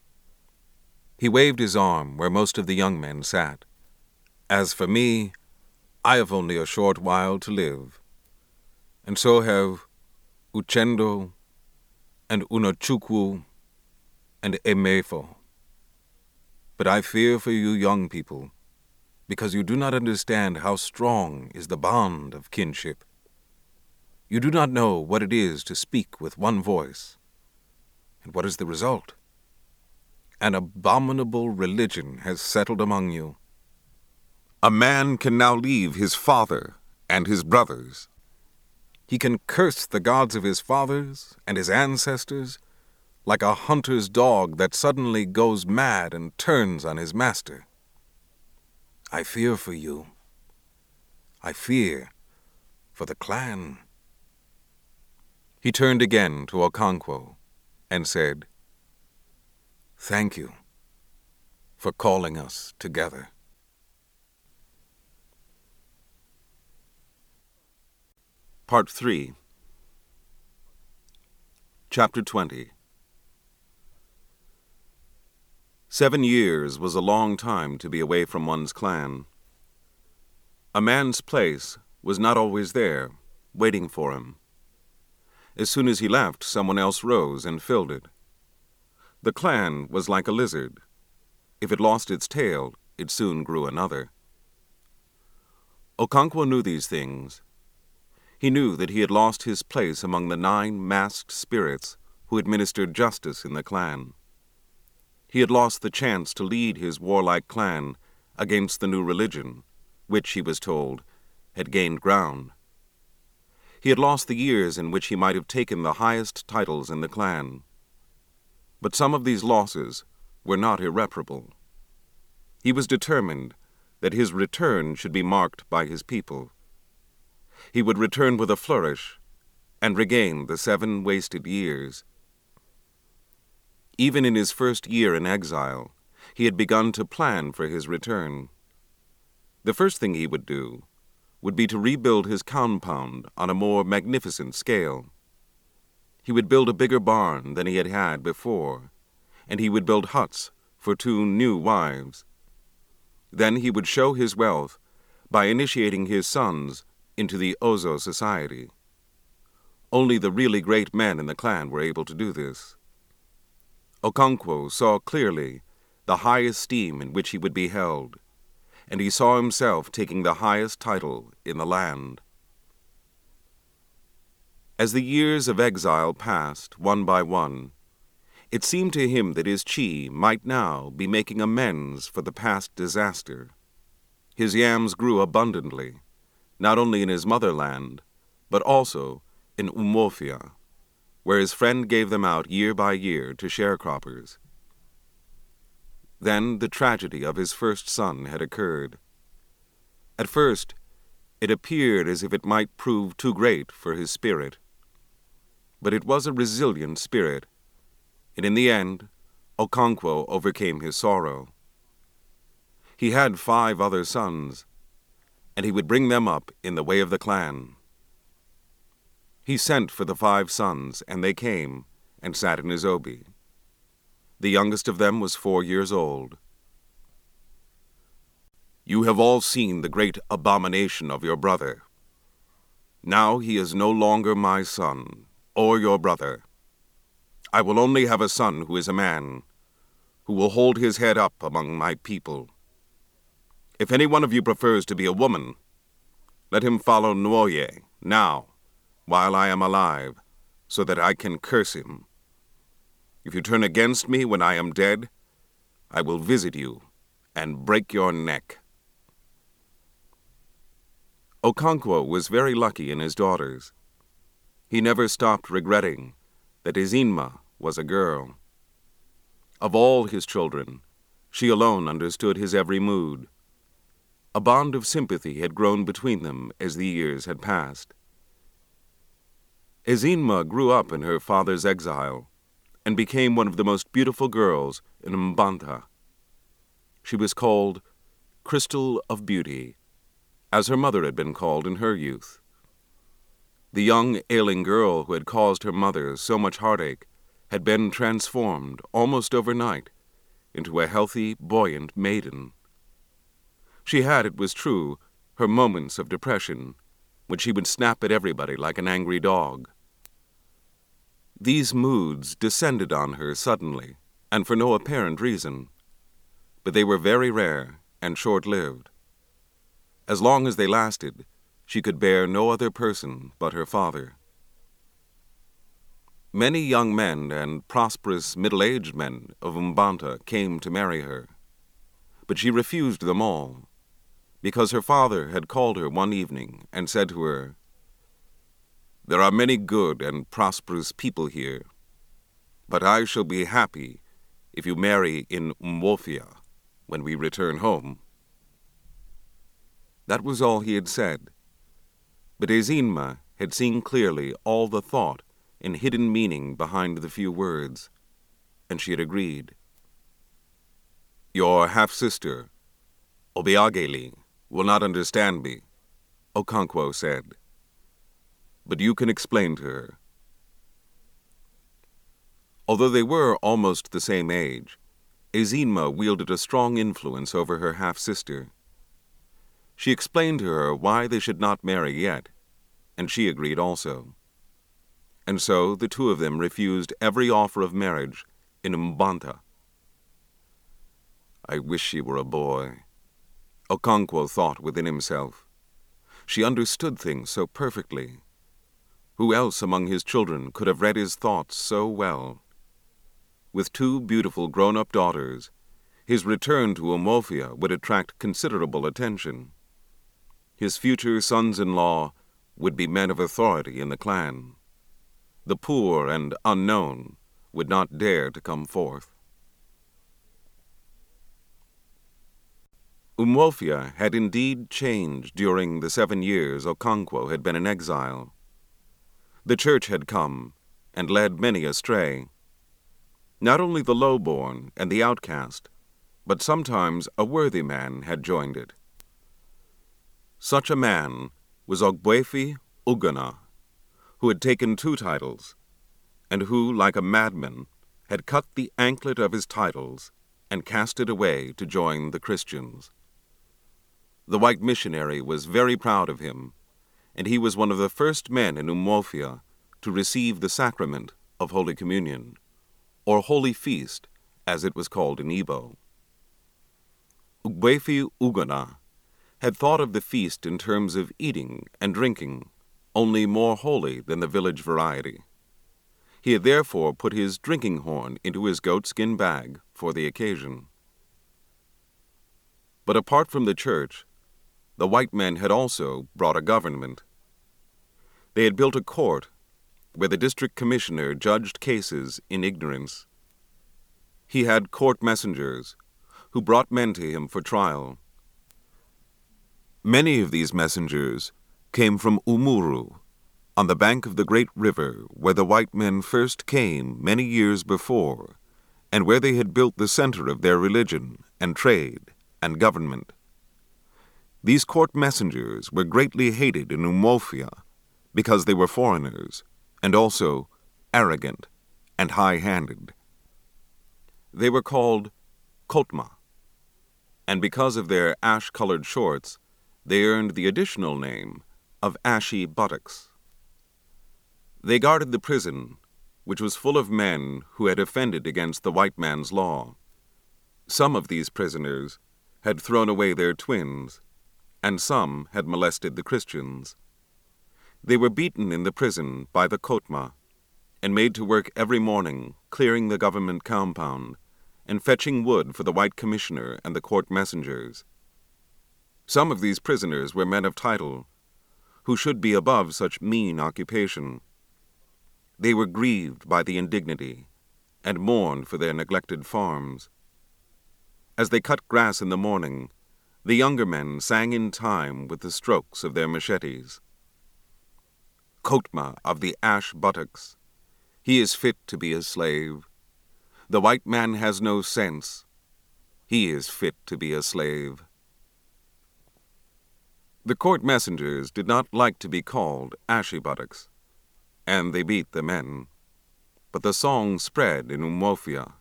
He waved his arm where most of the young men sat. As for me, I have only a short while to live, and so have Uchendo and Unochukwu and Emefo. But I fear for you young people, because you do not understand how strong is the bond of kinship. You do not know what it is to speak with one voice. And what is the result? An abominable religion has settled among you. A man can now leave his father and his brothers. He can curse the gods of his fathers and his ancestors like a hunter's dog that suddenly goes mad and turns on his master. I fear for you. I fear for the clan. He turned again to Okonkwo and said, "Thank you for calling us together." Part three. Chapter twenty. Seven years was a long time to be away from one's clan. A man's place was not always there, waiting for him. As soon as he left, someone else rose and filled it. The clan was like a lizard. If it lost its tail, it soon grew another. Okonkwo knew these things. He knew that he had lost his place among the nine masked spirits who administered justice in the clan. He had lost the chance to lead his warlike clan against the new religion, which, he was told, had gained ground. He had lost the years in which he might have taken the highest titles in the clan. But some of these losses were not irreparable. He was determined that his return should be marked by his people. He would return with a flourish and regain the seven wasted years. Even in his first year in exile, he had begun to plan for his return. The first thing he would do would be to rebuild his compound on a more magnificent scale. He would build a bigger barn than he had had before, and he would build huts for two new wives. Then he would show his wealth by initiating his sons into the Ozo society. Only the really great men in the clan were able to do this. Okonkwo saw clearly the high esteem in which he would be held, and he saw himself taking the highest title in the land. As the years of exile passed, one by one, it seemed to him that his chi might now be making amends for the past disaster. His yams grew abundantly, not only in his motherland, but also in Umuofia, where his friend gave them out year by year to sharecroppers. Then the tragedy of his first son had occurred. At first, it appeared as if it might prove too great for his spirit. But it was a resilient spirit, and in the end, Okonkwo overcame his sorrow. He had five other sons, and he would bring them up in the way of the clan. He sent for the five sons, and they came and sat in his obi. The youngest of them was four years old. "You have all seen the great abomination of your brother. Now he is no longer my son, or your brother. I will only have a son who is a man, who will hold his head up among my people. If any one of you prefers to be a woman, let him follow Nuoye now, while I am alive, so that I can curse him. If you turn against me when I am dead, I will visit you and break your neck." Okonkwo was very lucky in his daughters. He never stopped regretting that Ezinma was a girl. Of all his children, she alone understood his every mood. A bond of sympathy had grown between them as the years had passed. Ezinma grew up in her father's exile and became one of the most beautiful girls in Mbanta. She was called Crystal of Beauty, as her mother had been called in her youth. The young, ailing girl who had caused her mother so much heartache had been transformed, almost overnight, into a healthy, buoyant maiden. She had, it was true, her moments of depression, when she would snap at everybody like an angry dog. These moods descended on her suddenly, and for no apparent reason, but they were very rare and short-lived. As long as they lasted, she could bear no other person but her father. Many young men and prosperous middle-aged men of Mbanta came to marry her, but she refused them all, because her father had called her one evening and said to her, "There are many good and prosperous people here, but I shall be happy if you marry in Umuofia when we return home." That was all he had said, but Ezinma had seen clearly all the thought and hidden meaning behind the few words, and she had agreed. "Your half-sister, Obiageli, will not understand me," Okonkwo said, "but you can explain to her." Although they were almost the same age, Ezinma wielded a strong influence over her half-sister. She explained to her why they should not marry yet, and she agreed also. And so the two of them refused every offer of marriage in Mbanta. "I wish she were a boy," Okonkwo thought within himself. She understood things so perfectly, Who else among his children could have read his thoughts so well? With two beautiful grown-up daughters, his return to Umuofia would attract considerable attention. His future sons-in-law would be men of authority in the clan. The poor and unknown would not dare to come forth. Umuofia had indeed changed during the seven years Okonkwo had been in exile. The church had come and led many astray. Not only the lowborn and the outcast, but sometimes a worthy man had joined it. Such a man was Ogbuefi Ugonna, who had taken two titles, and who, like a madman, had cut the anklet of his titles and cast it away to join the Christians. The white missionary was very proud of him, and he was one of the first men in Umuofia to receive the sacrament of Holy Communion, or Holy Feast, as it was called in Igbo. Ogbuefi Ugonna had thought of the feast in terms of eating and drinking, only more holy than the village variety. He had therefore put his drinking horn into his goatskin bag for the occasion. But apart from the church, the white men had also brought a government. They had built a court where the district commissioner judged cases in ignorance. He had court messengers who brought men to him for trial. Many of these messengers came from Umuru, on the bank of the great river where the white men first came many years before, and where they had built the center of their religion and trade and government. These court messengers were greatly hated in Umuofia because they were foreigners and also arrogant and high-handed. They were called Kotma, and because of their ash-colored shorts, they earned the additional name of ashy buttocks. They guarded the prison, which was full of men who had offended against the white man's law. Some of these prisoners had thrown away their twins, and some had molested the Christians. They were beaten in the prison by the Kotma, and made to work every morning clearing the government compound and fetching wood for the white commissioner and the court messengers. Some of these prisoners were men of title, who should be above such mean occupation. They were grieved by the indignity, and mourned for their neglected farms. As they cut grass in the morning, the younger men sang in time with the strokes of their machetes. Kotma of the ash buttocks, he is fit to be a slave. The white man has no sense. He is fit to be a slave. The court messengers did not like to be called ashy buttocks, and they beat the men, but the song spread in Umuofia.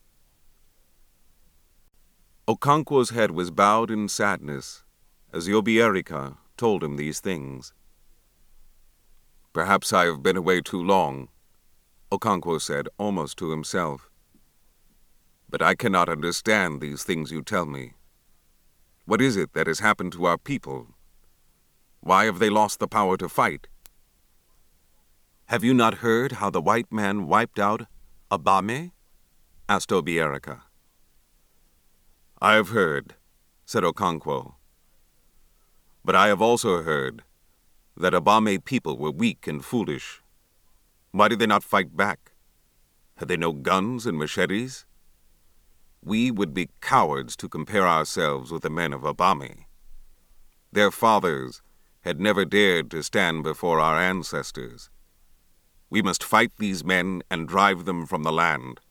Okonkwo's head was bowed in sadness as Yobierika told him these things. "Perhaps I have been away too long," Okonkwo said, almost to himself. "But I cannot understand these things you tell me. What is it that has happened to our people? Why have they lost the power to fight?" "Have you not heard how the white man wiped out Abame?" asked Obierika. "I have heard," said Okonkwo. "But I have also heard that Abame people were weak and foolish. Why did they not fight back? Had they no guns and machetes? We would be cowards to compare ourselves with the men of Abame. Their fathers had never dared to stand before our ancestors. We must fight these men and drive them from the land."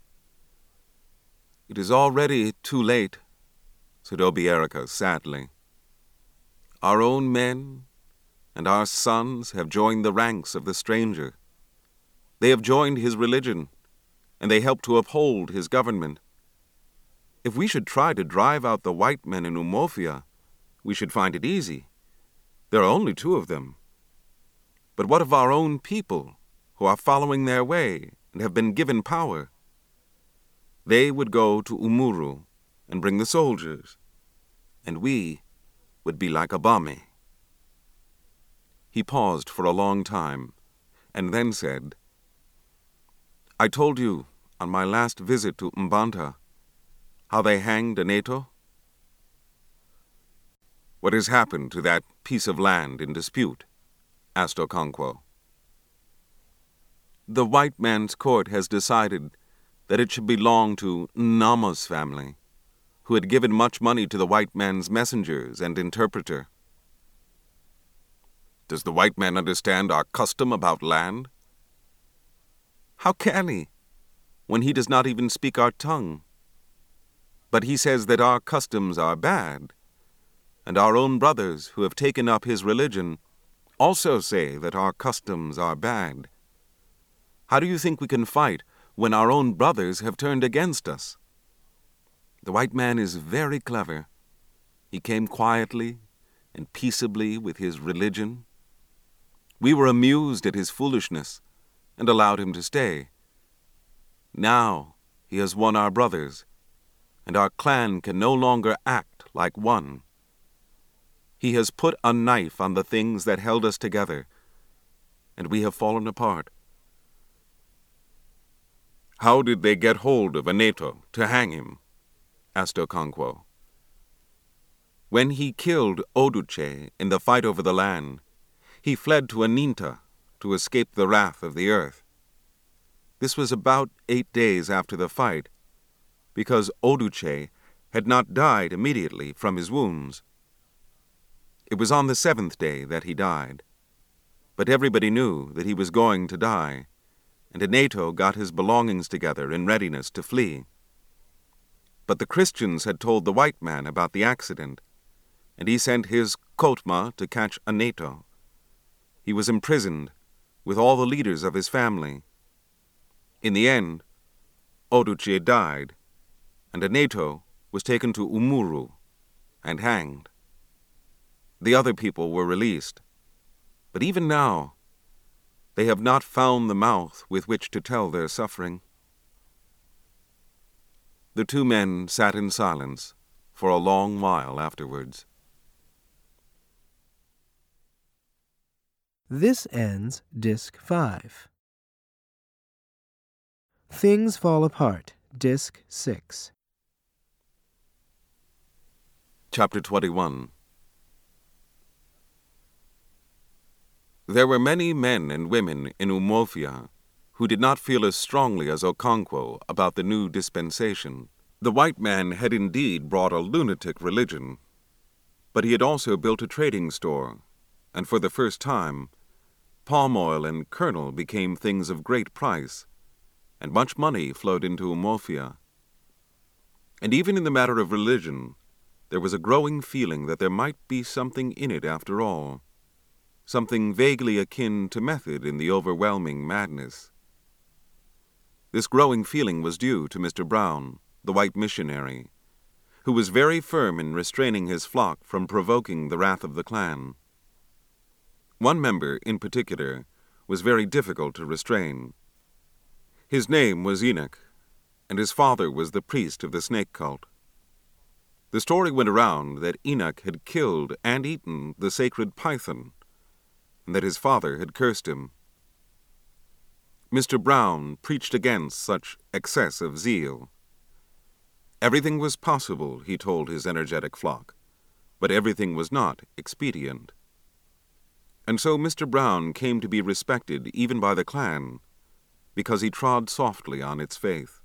"It is already too late," said Obierika sadly. "Our own men and our sons have joined the ranks of the stranger. They have joined his religion, and they help to uphold his government. If we should try to drive out the white men in Umuofia, we should find it easy. There are only two of them. But what of our own people, who are following their way and have been given power? They would go to Umuru and bring the soldiers, and we would be like Abame." He paused for a long time, and then said, "I told you on my last visit to Mbanta how they hanged Aneto. What has happened to that piece of land in dispute?" asked Okonkwo. "The white man's court has decided that it should belong to Nama's family, who had given much money to the white man's messengers and interpreter." "Does the white man understand our custom about land?" "How can he, when he does not even speak our tongue? But he says that our customs are bad, and our own brothers who have taken up his religion also say that our customs are bad. How do you think we can fight when our own brothers have turned against us? The white man is very clever. He came quietly and peaceably with his religion. We were amused at his foolishness and allowed him to stay. Now he has won our brothers, and our clan can no longer act like one. He has put a knife on the things that held us together, and we have fallen apart." "How did they get hold of Aneto to hang him?" asked Okonkwo. "When he killed Oduche in the fight over the land, he fled to Aninta to escape the wrath of the earth. This was about eight days after the fight, because Oduche had not died immediately from his wounds. It was on the seventh day that he died, but everybody knew that he was going to die, and Aneto got his belongings together in readiness to flee. But the Christians had told the white man about the accident, and he sent his Kotma to catch Aneto. He was imprisoned with all the leaders of his family. In the end, Oduche died, and Aneto was taken to Umuru and hanged. The other people were released, but even now they have not found the mouth with which to tell their suffering." The two men sat in silence for a long while afterwards. This ends Disc five. Things Fall Apart, Disc six. Chapter twenty-one. There were many men and women in Umuofia who did not feel as strongly as Okonkwo about the new dispensation. The white man had indeed brought a lunatic religion, but he had also built a trading store, and for the first time, palm oil and kernel became things of great price, and much money flowed into Umuofia. And even in the matter of religion, there was a growing feeling that there might be something in it after all, something vaguely akin to method in the overwhelming madness. This growing feeling was due to Mister Brown, the white missionary, who was very firm in restraining his flock from provoking the wrath of the clan. One member, in particular, was very difficult to restrain. His name was Enoch, and his father was the priest of the snake cult. The story went around that Enoch had killed and eaten the sacred python, and that his father had cursed him. Mister Brown preached against such excess of zeal. Everything was possible, he told his energetic flock, but everything was not expedient. And so Mister Brown came to be respected even by the clan, because he trod softly on its faith.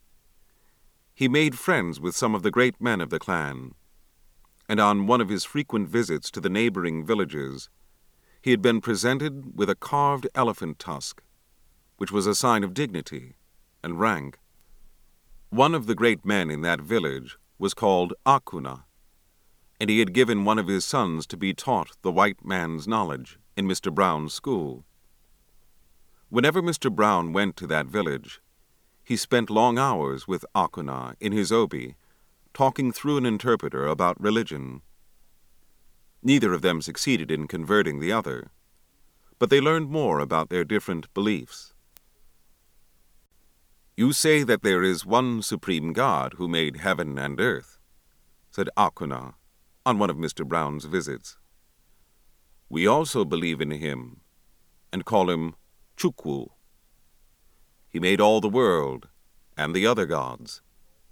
He made friends with some of the great men of the clan, and on one of his frequent visits to the neighboring villages, he had been presented with a carved elephant tusk, which was a sign of dignity and rank. One of the great men in that village was called Akuna, and he had given one of his sons to be taught the white man's knowledge in Mister Brown's school. Whenever Mister Brown went to that village, he spent long hours with Akuna in his obi, talking through an interpreter about religion. Neither of them succeeded in converting the other, but they learned more about their different beliefs. "You say that there is one supreme God who made heaven and earth," said Akuna on one of Mister Brown's visits. "We also believe in him and call him Chukwu. He made all the world and the other gods.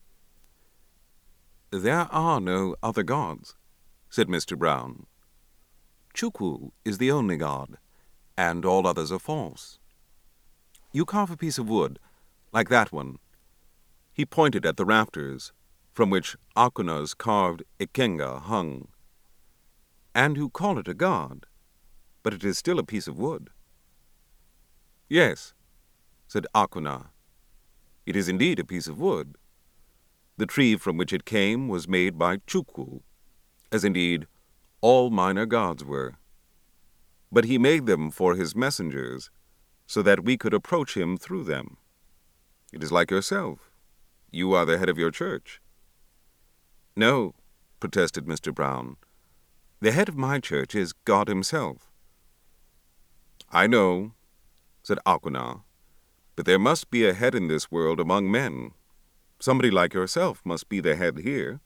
There are no other gods, said Mister Brown. Chukwu is the only god, and all others are false. You carve a piece of wood, like that one. He pointed at the rafters, from which Akuna's carved ikenga hung. And you call it a god, but it is still a piece of wood. Yes, said Akuna. It is indeed a piece of wood. The tree from which it came was made by Chukwu, as indeed all minor gods were. But he made them for his messengers, so that we could approach him through them. It is like yourself. You are the head of your church. No, protested Mister Brown. The head of my church is God himself. I know, said Akuna, but there must be a head in this world among men. Somebody like yourself must be the head here.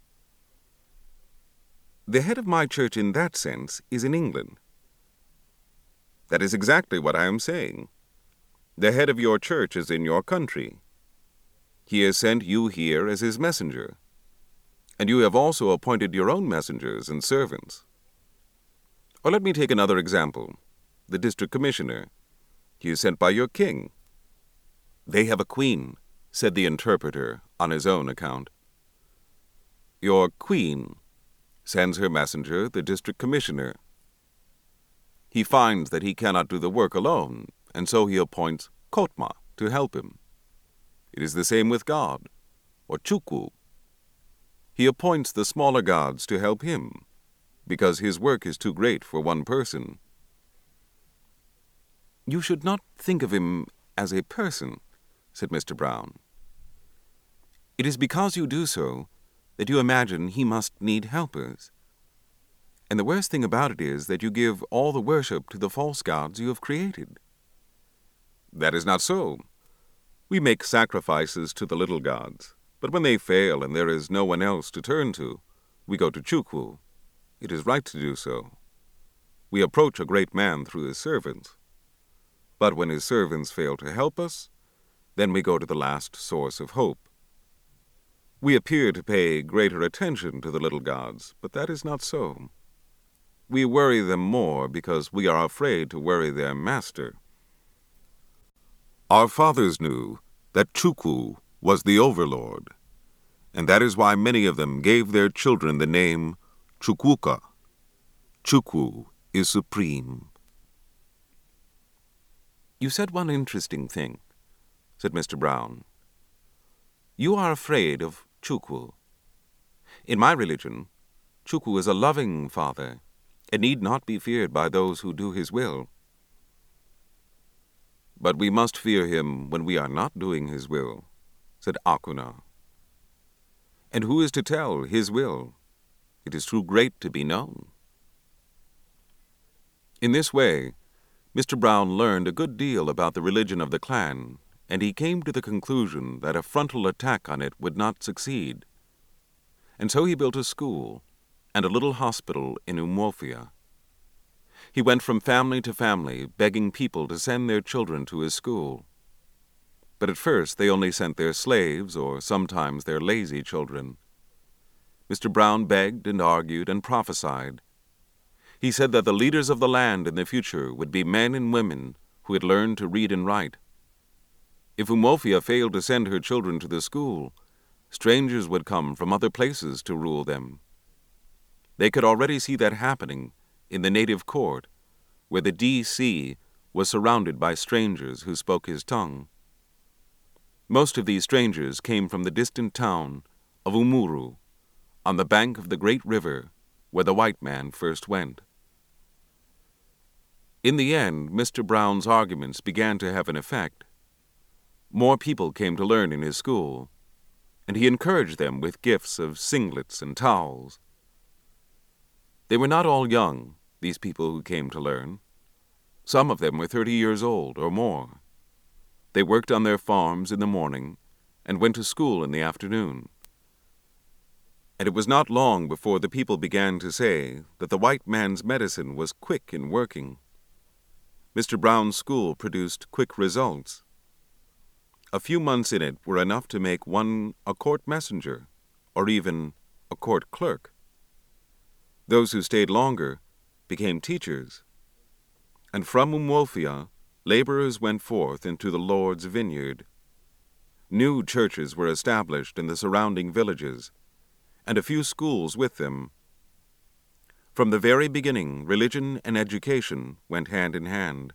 The head of my church in that sense is in England. That is exactly what I am saying. The head of your church is in your country. He has sent you here as his messenger, and you have also appointed your own messengers and servants. Or let me take another example, the district commissioner. He is sent by your king. They have a queen, said the interpreter on his own account. Your queen sends her messenger, the district commissioner. He finds that he cannot do the work alone, and so he appoints Kotma to help him. It is the same with God, or Chukwu. He appoints the smaller gods to help him, because his work is too great for one person. You should not think of him as a person, said Mister Brown. It is because you do so that you imagine he must need helpers. And the worst thing about it is that you give all the worship to the false gods you have created. That is not so. We make sacrifices to the little gods, but when they fail and there is no one else to turn to, we go to Chukwu. It is right to do so. We approach a great man through his servants. But when his servants fail to help us, then we go to the last source of hope. We appear to pay greater attention to the little gods, but that is not so. We worry them more because we are afraid to worry their master. Our fathers knew that Chukwu was the overlord, and that is why many of them gave their children the name Chukwuka. Chukwu is supreme. You said one interesting thing, said Mister Brown. You are afraid of Chukwu. In my religion, Chukwu is a loving father, and need not be feared by those who do his will. But we must fear him when we are not doing his will, said Akuna. And who is to tell his will? It is too great to be known. In this way, Mister Brown learned a good deal about the religion of the clan, and he came to the conclusion that a frontal attack on it would not succeed. And so he built a school and a little hospital in Umuofia. He went from family to family, begging people to send their children to his school. But at first they only sent their slaves or sometimes their lazy children. Mister Brown begged and argued and prophesied. He said that the leaders of the land in the future would be men and women who had learned to read and write. If Umuofia failed to send her children to the school, strangers would come from other places to rule them. They could already see that happening in the native court, where the D C was surrounded by strangers who spoke his tongue. Most of these strangers came from the distant town of Umuru, on the bank of the great river where the white man first went. In the end, Mister Brown's arguments began to have an effect. More people came to learn in his school, and he encouraged them with gifts of singlets and towels. They were not all young, these people who came to learn. Some of them were thirty years old or more. They worked on their farms in the morning and went to school in the afternoon. And it was not long before the people began to say that the white man's medicine was quick in working. Mister Brown's school produced quick results. A few months in it were enough to make one a court messenger, or even a court clerk. Those who stayed longer became teachers. And from Umuofia, laborers went forth into the Lord's vineyard. New churches were established in the surrounding villages, and a few schools with them. From the very beginning, religion and education went hand in hand.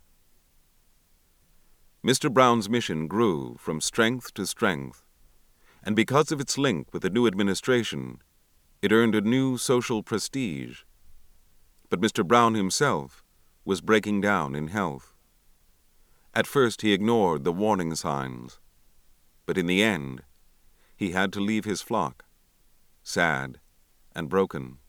Mister Brown's mission grew from strength to strength, and because of its link with the new administration, it earned a new social prestige. But Mister Brown himself was breaking down in health. At first he ignored the warning signs, but in the end, he had to leave his flock, sad and broken.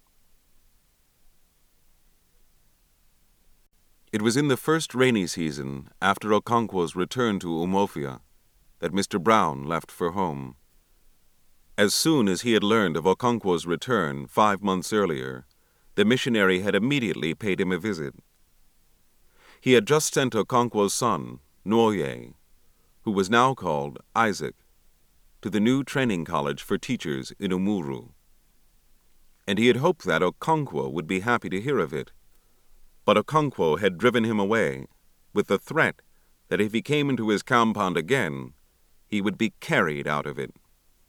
It was in the first rainy season after Okonkwo's return to Umuofia that Mister Brown left for home. As soon as he had learned of Okonkwo's return five months earlier, the missionary had immediately paid him a visit. He had just sent Okonkwo's son, Nwoye, who was now called Isaac, to the new training college for teachers in Umuru. And he had hoped that Okonkwo would be happy to hear of it. But Okonkwo had driven him away with the threat that if he came into his compound again, he would be carried out of it.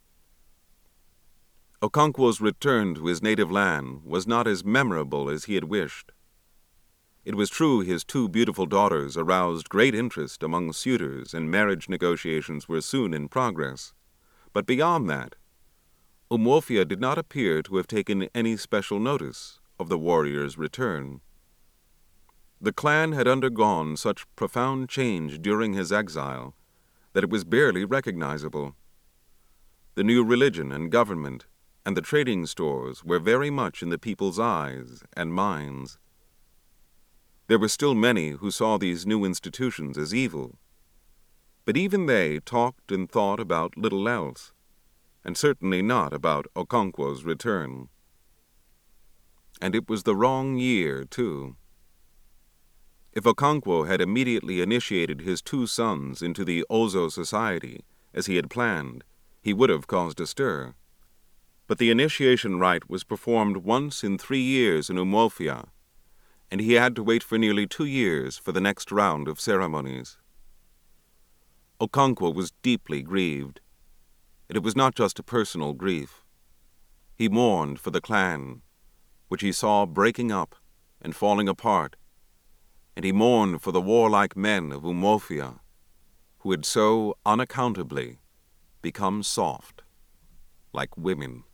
Okonkwo's return to his native land was not as memorable as he had wished. It was true his two beautiful daughters aroused great interest among suitors, and marriage negotiations were soon in progress. But beyond that, Umuofia did not appear to have taken any special notice of the warrior's return. The clan had undergone such profound change during his exile that it was barely recognizable. The new religion and government and the trading stores were very much in the people's eyes and minds. There were still many who saw these new institutions as evil, but even they talked and thought about little else, and certainly not about Okonkwo's return. And it was the wrong year, too. If Okonkwo had immediately initiated his two sons into the Ozo Society, as he had planned, he would have caused a stir. But the initiation rite was performed once in three years in Umuofia, and he had to wait for nearly two years for the next round of ceremonies. Okonkwo was deeply grieved, and it was not just a personal grief. He mourned for the clan, which he saw breaking up and falling apart, and he mourned for the warlike men of Umuofia, who had so unaccountably become soft, like women.